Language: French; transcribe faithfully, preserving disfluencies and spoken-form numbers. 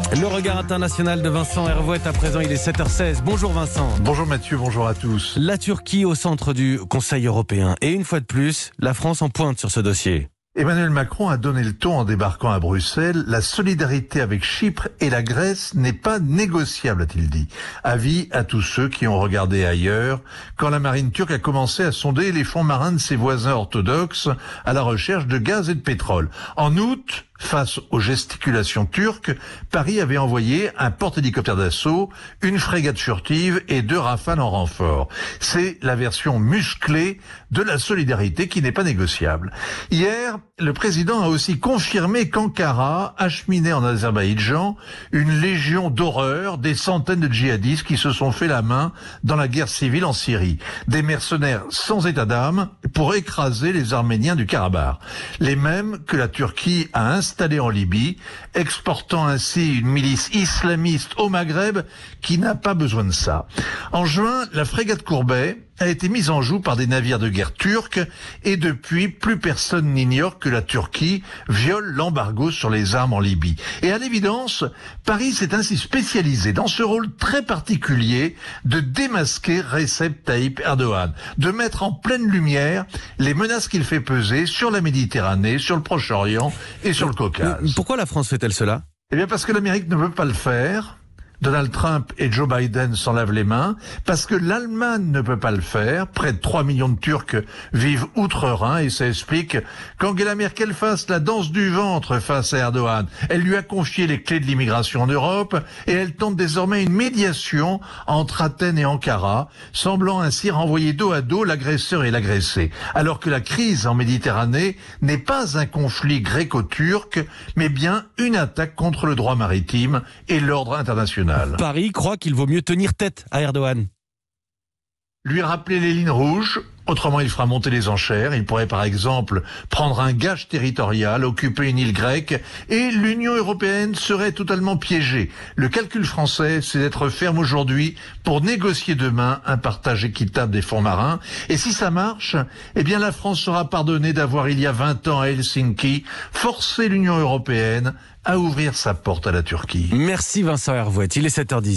Le regard international de Vincent Hervouet, à présent il est sept heures seize. Bonjour Vincent. Bonjour Mathieu, bonjour à tous. La Turquie au centre du Conseil européen. Et une fois de plus, la France en pointe sur ce dossier. Emmanuel Macron a donné le ton en débarquant à Bruxelles. La solidarité avec Chypre et la Grèce n'est pas négociable, a-t-il dit. Avis à tous ceux qui ont regardé ailleurs quand la marine turque a commencé à sonder les fonds marins de ses voisins orthodoxes à la recherche de gaz et de pétrole. En août, face aux gesticulations turques, Paris avait envoyé un porte-hélicoptère d'assaut, une frégate furtive et deux rafales en renfort. C'est la version musclée de la solidarité qui n'est pas négociable. Hier, le président a aussi confirmé qu'Ankara acheminait en Azerbaïdjan une légion d'horreur, des centaines de djihadistes qui se sont fait la main dans la guerre civile en Syrie. Des mercenaires sans état d'âme pour écraser les Arméniens du Karabakh. Les mêmes que la Turquie a installés en Libye, exportant ainsi une milice islamiste au Maghreb qui n'a pas besoin de ça. En juin, la frégate Courbet a été mise en joue par des navires de guerre turcs et depuis, plus personne n'ignore que la Turquie viole l'embargo sur les armes en Libye. Et à l'évidence, Paris s'est ainsi spécialisé dans ce rôle très particulier de démasquer Recep Tayyip Erdogan, de mettre en pleine lumière les menaces qu'il fait peser sur la Méditerranée, sur le Proche-Orient et sur le Caucase. Pourquoi la France fait-elle cela ? Eh bien parce que l'Amérique ne veut pas le faire. Donald Trump et Joe Biden s'en lavent les mains, parce que l'Allemagne ne peut pas le faire. Près de trois millions de Turcs vivent outre-Rhin et ça explique qu'Angela Merkel fasse la danse du ventre face à Erdogan. Elle lui a confié les clés de l'immigration en Europe et elle tente désormais une médiation entre Athènes et Ankara, semblant ainsi renvoyer dos à dos l'agresseur et l'agressé. Alors que la crise en Méditerranée n'est pas un conflit gréco-turc, mais bien une attaque contre le droit maritime et l'ordre international. Paris croit qu'il vaut mieux tenir tête à Erdogan. Lui rappeler les lignes rouges, autrement il fera monter les enchères. Il pourrait par exemple prendre un gage territorial, occuper une île grecque, et l'Union européenne serait totalement piégée. Le calcul français, c'est d'être ferme aujourd'hui pour négocier demain un partage équitable des fonds marins. Et si ça marche, eh bien la France sera pardonnée d'avoir, il y a vingt ans à Helsinki, forcé l'Union européenne à ouvrir sa porte à la Turquie. Merci Vincent Hervouet, il est sept heures dix.